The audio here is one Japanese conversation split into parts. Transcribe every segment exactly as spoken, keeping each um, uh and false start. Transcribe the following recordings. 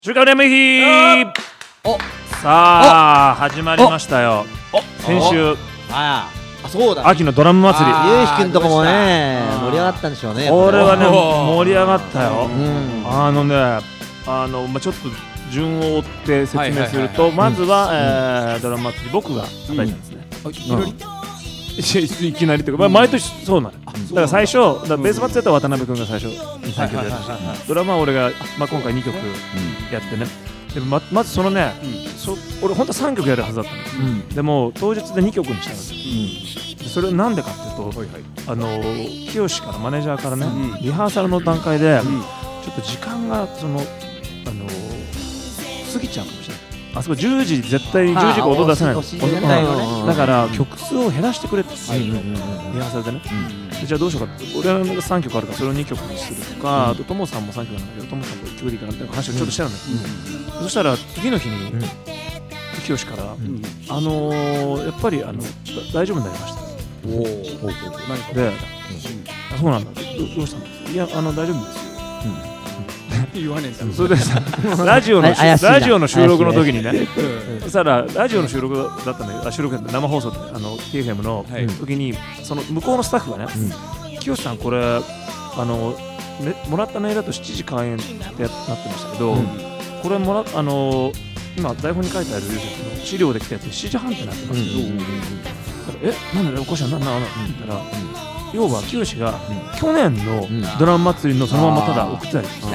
週刊眠い日おさあ始まりましたよ。先週ああそうだ秋のドラム祭り、 ゆうひくんとこもね盛り上がったんでしょうね。 これはねお盛り上がったよ。 うんあのねあの、まあ、ちょっと順を追って説明すると、まずは、えードラム祭り僕が叩いたんですね。 いきなりいいきなりというか、まあ、毎年そうなの。だから最初だからベースマッチやったら渡辺君が最初にさんきょくやったし、ドラマは俺が、まあ、今回にきょくやってね。で ま, まずそのね、そ俺本当はさんきょくやるはずだったの、でも当日でにきょくにしたんですよ。でそれはなんでかっていうと、あの清からマネージャーからね、リハーサルの段階で、ちょっと時間がそのあの過ぎちゃうかもしれない。あそこじゅうじ絶対じゅうじ以降音出せないの。だから曲数を減らしてくれってリハーサルでね。じゃあどうしようかって、俺はさんきょくあるからそれをにきょくにするとか、あとトモさんもさんきょくなんだけど、トモさんもいっきょくでいいかなみたいな話をちょっとしてたんだよ。そしたら次の日に清から、あのやっぱりあの大丈夫になりました。で、そうなんだ。どうしたんですか。いやあの大丈夫ですよ。言わねえんだ。それでさ、ラジオのラジオの収録の時にね、そしたらラジオの収録だったんだけど、収録だった生放送であの ティーエフエム の時に、その向こうのスタッフがね、清さんこれあのもらったメールだとしちじ開演ってなってましたけど、これもらあの今台本に書いてある資料で来たやつしちじはんってなってますけど、えなんでおかしいななんだって言ったら、要は清が去年のドラム祭りのそのままただ送ってたりして、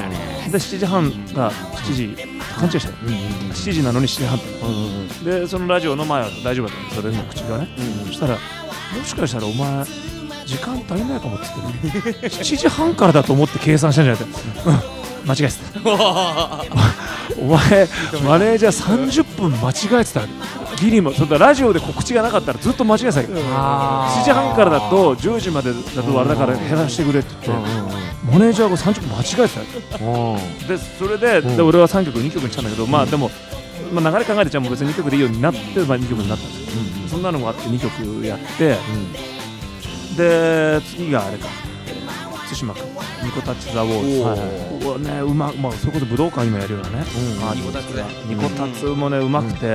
でしちじはんがしちじ勘違いしたの、しちじなのにしちじはんってで、そのラジオの前は大丈夫だったんですよ、それの口がね。そしたらもしかしたらお前時間足りないかもって言ってるしちじはんからだと思って計算したんじゃないか間違えてたお前マネージャーさんじゅっぷん間違えてたギリも。それだラジオで告知がなかったらずっと間違えてたけど、しちじはんからだとじゅうじまでだとあれだから減らしてくれって言って、マネージャーがさんじゅっぷん間違えてたで、それ で, で俺はさんきょくにきょくにしたんだけど、まあでも、まあ、流れ考えてじゃあもう別ににきょくでいいようになって、まあ、にきょくになったんですよ、うん、そんなのもあってにきょくやって、うん、で次があれか対馬君ニコタッチザウォーズ、はいね、うままあ、それこそ武道館今やるようなね、うん、あニコタツニコタツもねうまくて、うん、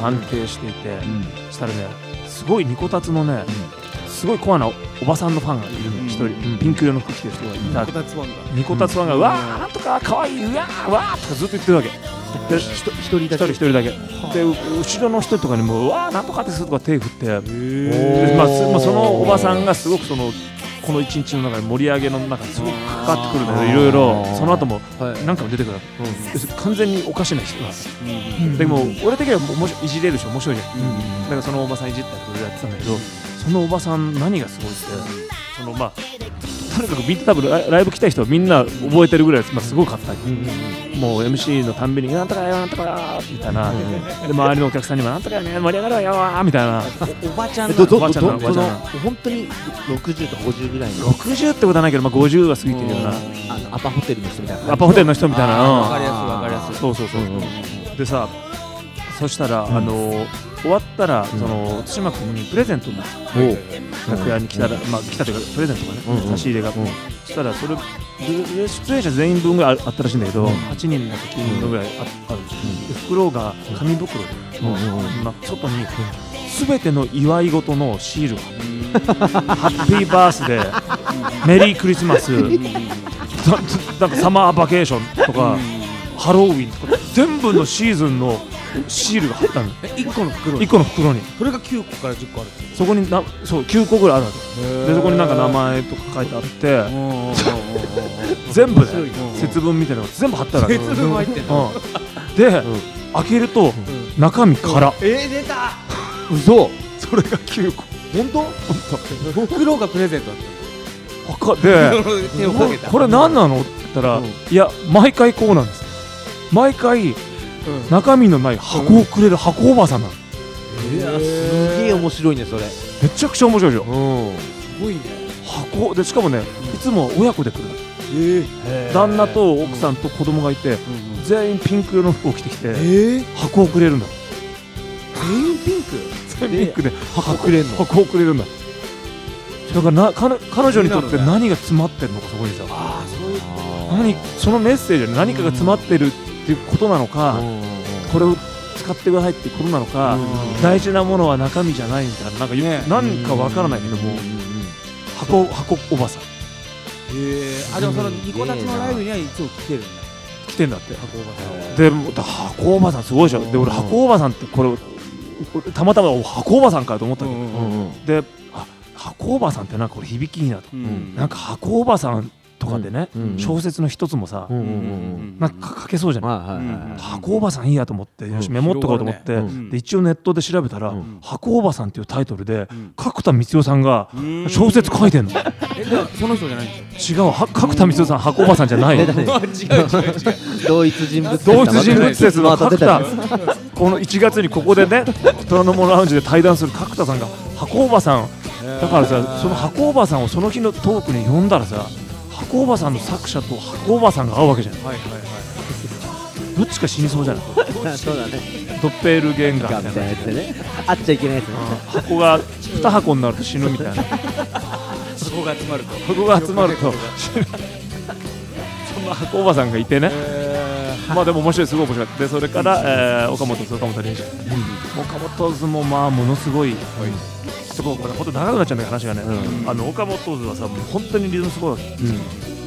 安定していて、うん、したらねすごいニコタツのね、うん、すごいコアなおばさんのファンがいるの一、うん、人、うん、ピンク色の服着てる人がいた。ニコタツファンがニコタツファンが、うん、わーなんとかかわいいうわーわーとかずっと言ってるわけで、一人だけ一人だけで、後ろの人とかにもうわーなんとかってするとか手振って、で、まあ、まあ、そのおばさんがすごくそのこの一日の中で盛り上げの中ですごくかかってくるんだけど、いろいろその後も何回も出てくる、うん、完全におかしな人なんです、うん、でも俺的にはもしいじれるし面白いじゃん、うん、だからそのおばさんいじったりやってたんだけど、そのおばさん何がすごいって、そのまあとにかくみんな多分ライブ来た人はみんな覚えてるぐらい、まあ、すごかった、うん、もう エムシー のたんびになんとかよなんとかよみたいな、うん、で周りのお客さんにもなんとかよね盛り上がるわよみたいなお, おばちゃんのおばちゃんのおばちゃんの本当にろくじゅうとかごじゅうぐらいのろくじゅうってことはないけど、まあ、ごじゅうは過ぎてるような、 あのアパホテルの人みたいなアパホテルの人みたいな、 わかりやすいわかりやすい、 そうそうそう、うん、でさそしたら、うん、あの終わったら、うん、その対馬君にプレゼントを楽屋に来たら、うん、まあ来たというかプレゼントがね、うん、差し入れが、うん、そしたらそれ出演者全員分ぐらいあったらしいんだけど、うん、はちにんだかきゅうにん分ぐらい あ, ある、うん、で袋が紙袋で、うんまあ、外に全ての祝い事のシールがハッピーバースデーメリークリスマスなんかサマーバケーションとかハロウィンとか全部のシーズンのシールが貼ったの。 いっこの袋にいっこの袋にそれがきゅうこからじゅっこあるって。 そこになそうきゅうこぐらいあるわけで、そこになんか名前とか書いてあって全部ね節分みたいなのが全部貼ってあるわけ。 節分入ってんの、 うん、で、うん、開けると、うん、中身空、うん、 えー、出た嘘それがきゅうこ本当本当袋がプレゼントだったで手をかけたこれ何なのって言ったら、うん、いや毎回こうなんです。毎回、うん、中身のない箱をくれる箱おばさんなの。 いやすげえ面白いねそれ。 めちゃくちゃ面白いでしょ、うん、 すごいね。 箱でしかもね、いつも親子で来る、えー、旦那と奥さんと子供がいて、うん、全員ピンク色の服を着てきて、えー、箱をくれるんだ。 全員ピンク全員ピンクで箱くれるの。箱をくれるんだ。だからな彼女にとって何が詰まってるのか、そこにさ、あそういう何そのメッセージに何かが詰まってるっっていうことなのか、これを使ってくださいっていうことなのか、大事なものは中身じゃないみたいな、なんか、ね、なんかわからないけども、箱箱おばさん。へえ。あ、でもそのニコタチのライブには一応来てるんだ。 来てんだって。 箱おばさん。 でも箱おばさんすごいでしょ。で俺箱おばさんってこれたまたま箱おばさんかと思ったけど、であ箱おばさんってなんかこれ響きいいなと、なんか箱おばさんとかでね、小説の一つもさ、なんか書けそうじゃない。箱おばさんいいやと思って、よしメモっとこうと思って、で一応ネットで調べたら、箱おばさんっていうタイトルで角田光代さんが小説書いてんの。 え、その人じゃないんですよ。違う、角田光代さん箱おばさんじゃない。違う違う違う。 同一人物同一人物説の角田。このいちがつにここでね、虎ノ門ラウンジで対談する角田さんが箱おばさんだからさ、その箱おばさんをその日のトークに呼んだらさ、箱おばさんの作者と箱おばさんが会うわけじゃん。はいはいはい。どっちか死にそうじゃない。 そうだね。 ドッペルゲンガーみたいなやつでね。会っちゃいけないやつね。 箱がに箱になると死ぬみたいな。 箱が集まると。 箱が集まると死ぬ。そんな箱おばさんがいてね。まあでも面白い、すごい面白かった。でそれから、えー、岡本図岡本龍二。岡本図もまあものすごい。ちょっとこれ本当長くなっちゃうんだけど話がね、うん、あの岡本図はさもう本当にリズムすごいわけ、うん、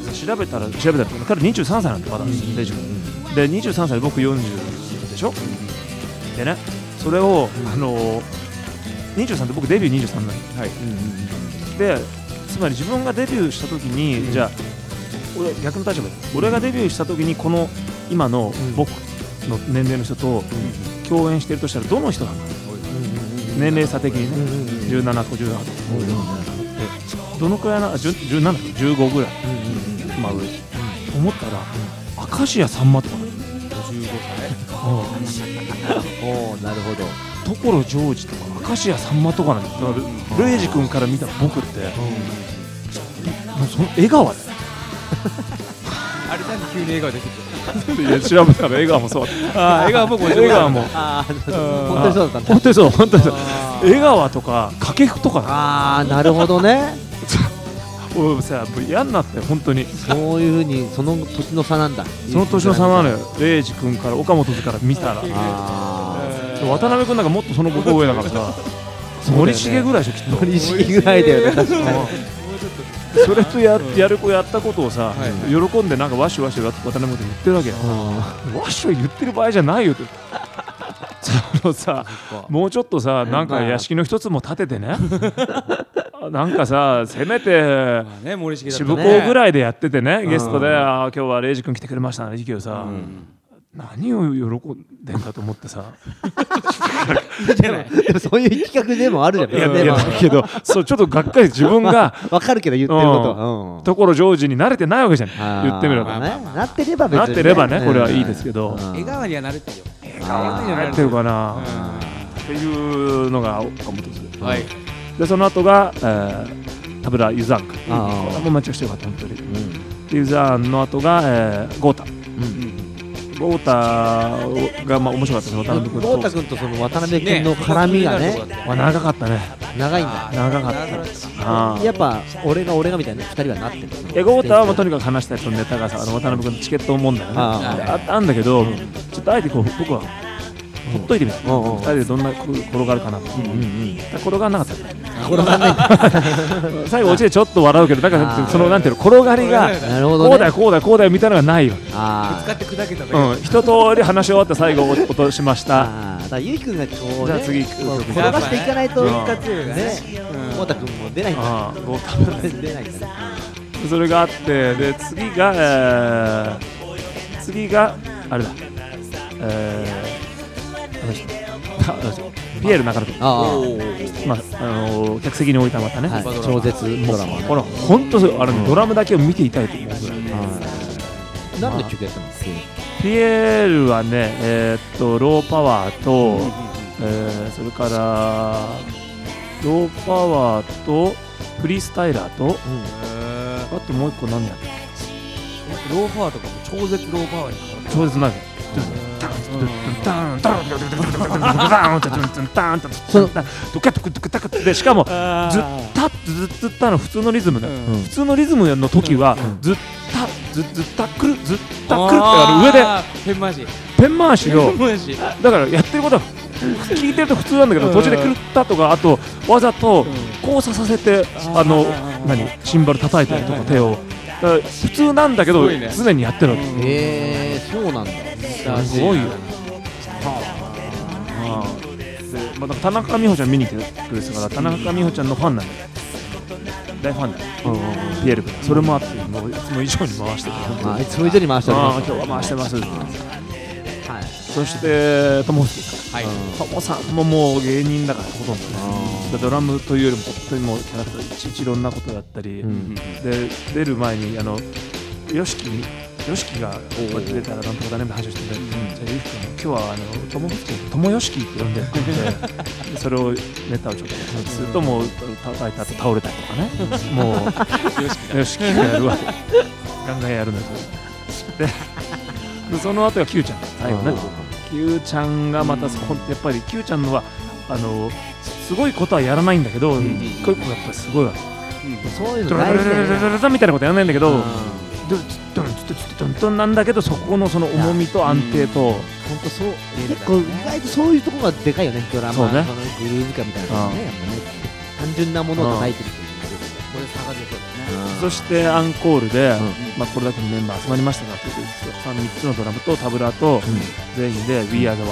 調べたら調べたら彼にじゅうさんさいなんだまだ、うん、レジ君でにじゅうさんさいで僕よんじゅうでしょ、うん、でねそれを、うん、あのにじゅうさんで僕デビューにじゅうさんなの、はい、でつまり自分がデビューした時に、うん、じゃあ俺逆の立場で俺がデビューした時にこの今の僕の年齢の人と共演してるとしたらどの人なんだ、年齢差的にね、じゅうななとじゅうななとどのくらいな、じゅうななとじゅうごぐらい、まあ上と思ったら明石家さんまとかごじゅうごさいおお、なるほど。 所ジョージとか明石家さんまとかなんだからレイジ君から見た僕ってもうその笑顔だよあれなんで急に笑顔出てくるいや調べたら笑顔もそうだったあ笑顔も笑顔も本当にそうだったんだ。 本当にそう本当にそう笑顔とか掛布とかああなるほどね俺さもう嫌になって本当にそういう風にその年の差なんだその年の差なのよレイジ君から岡本図から見たらあ渡辺君なんかもっとその僕上だからさ森重ぐらいでしょきっと森重ぐらいだよね確かにそれと や, やる子やったことをさ、はい、喜んでなんかわしわし渡辺君と言ってるわけよわしは言ってる場合じゃないよってそのさもうちょっとさなんか屋敷の一つも建ててねなんかさせめて渋子ぐらいでやっててねゲストであ今日はレイジ君来てくれましたね時期をさ、うん何を喜んでんだと思ってさでもでもそういう企画でもあるじゃん。いやいやだけどそうちょっとがっかり自分がわかるけど言ってること所ジョージに慣れてないわけじゃん言ってみればなってれば別になってればねこれはいいですけど笑顔には慣れてるよ笑顔には慣れてるかなっていうのが岡本ですはいでその後が田村ユザン君これもめちゃくちゃよかった本当にユザンの後が豪太豪太がまあ面白かったです。渡辺君と豪太君とその渡辺君の絡みがね、 長かったね。 長いんだ。 長かった。 やっぱ俺が俺がみたいなふたりはなってる。 いや豪太はもうとにかく話したいとネタがさ、あの渡辺君のチケット問題ね。あったんだけど、ちょっとあえてこう僕はほっといてみた。ふたりでどんな転がるかなと。転がらなかった。転がらない。最後落ちでちょっと笑うけど、だからそのなんていうの転がりがこうだよこうだよこうだよみたいなのがないよ。 ぶつかって砕けただけ。一通り話し終わって最後落としました。 だからゆいくんがこうじゃあ次転がしていかないとね、豪太くんも出ないんだ。 豪太出ないんだね。それがあってで次が次があれだ。ピエール中野君まああの客席に置いたまたね超絶ドラマほら本当あのドラムだけを見ていたいと思うぐらい何の曲やったのピエールはねえっとローパワーとそれからローパワーとフリースタイラーとあともう一個何やったっけローパワーとかも超絶ローパワーに超絶なんかでしかもずったずっとったの普通のリズムで普通のリズムの時はずったずずったっくるずったっくるってあの上でペン回しペン回しをペン回しだからやってることは聞いてると普通なんだけど、途中で狂ったとか、あとわざと交差させてあの何シンバル叩いたりとか手をだから普通なんだけど常にやってるわけ。 えー、そうなんだ。 すごいよ。ああで、まあ、田中美穂ちゃん見に来てくれてたから、田中美穂ちゃんのファンなんだよ。大ファンだよ、ピエール君。それもあってもういつも以上に回してた。 あいつも以上に回してる。 ああ今日は回してますって。 はい、 そしてともすけさん、 はい、 ともさんももう芸人だからほとんどね。ドラムというよりも本当にもうキャラクターいちいちいろんなことだったり、うん、で出る前にあのよしきによしきが出たらなんとかだねみたいな話をしてて、うん、じゃあゆうき君今日はあのともふきともよしきって呼んでってでそれをネタをちょっとするともう叩いた後倒れたりとかねもうよしきがやるわけガンガンやるんですよ。ででその後が Q ちゃん最後ね。 Q ちゃんがまたやっぱり Q ちゃんのはあのすごいことはやらないんだけど、うん、一個一個やっぱりすごいわけ、うん、そういうの大事だよねみたいなことやらないんだけど、ドントントントンなんだけど、そこのその重みと安定と、 本当そう、結構意外とそういうところがでかいよね、ドラマのグルーヴ感みたいなのね、やっぱね、単純なものを叩いてるっていうこれ差が出そうですね。 そしてアンコールで、まあこれだけのメンバー集まりましたが、みっつのドラムとタブラと全員で We Are the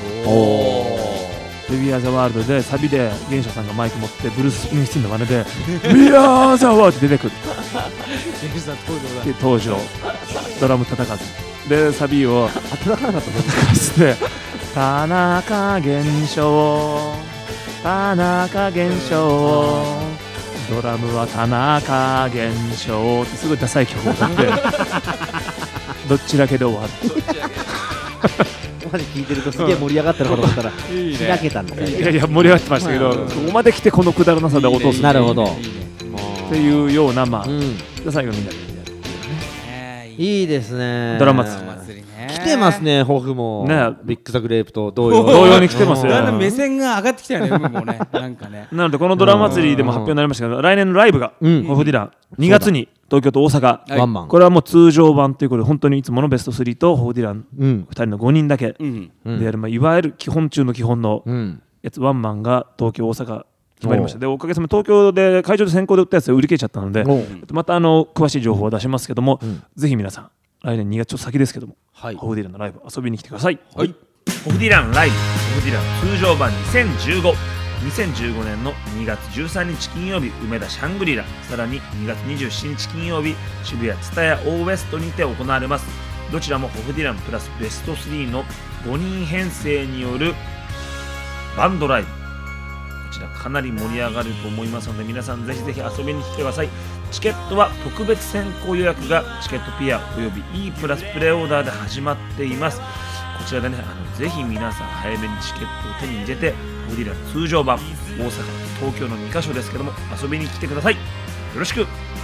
World。で We Are the World でサビでゲンシャさんがマイク持ってブルース・スプリングスティーンの真似で We Are the World って出てくる。で登場、ドラム叩かずでサビを叩かなかったのして田中現象田中現象ドラムは田中現象ってすごいダサい曲を歌ってどっちだけで終わる。 マジ聞いてるとすげえ盛り上がったのかと思ったら開けたんだよ。 いやいや盛り上がってましたけど、ここまで来てこのくだらなさで落とす。 なるほど。 っていうような、まあ、うん、最後みんなでやる、 ね、いいですね。 ドラマ祭り来てますね、抱負もね、 ビッグザグレープと同様同様に来てますよ。 だんだん目線が上がってきたよね、もうね、なんかね。 なのでこのドラマ祭りでも発表になりましたけど、来年のライブがホフディランにがつに東京と大阪、ワンマン、これはもう通常版ということで、本当にいつものベストスリーとホフディランふたりのごにんだけでやる、まあいわゆる基本中の基本のやつ、ワンマンが東京大阪決まりました。でおかげさまで東京で会場で先行で売ったやつが売り切れちゃったので、またあの詳しい情報を出しますけども、うん、ぜひ皆さん来年にがつちょっと先ですけども、はい、ホフディランのライブ遊びに来てください。 はい、ホフディランライブホフディラン通常版にせんじゅうご にせんじゅうごねんのにがつじゅうさんにち金曜日梅田シャングリラ、さらににがつにじゅうしちにち金曜日渋谷ツタヤオーウエストにて行われます。どちらもホフディランプラスベストスリーのごにん編成によるバンドライブ、こちらかなり盛り上がると思いますので、皆さんぜひぜひ遊びに来てください。チケットは特別先行予約がチケットピアおよび E プラスプレオーダーで始まっています。こちらでね、あのぜひ皆さん早めにチケットを手に入れて、ホフディラン通常版大阪東京のにかしょですけども遊びに来てください。よろしく。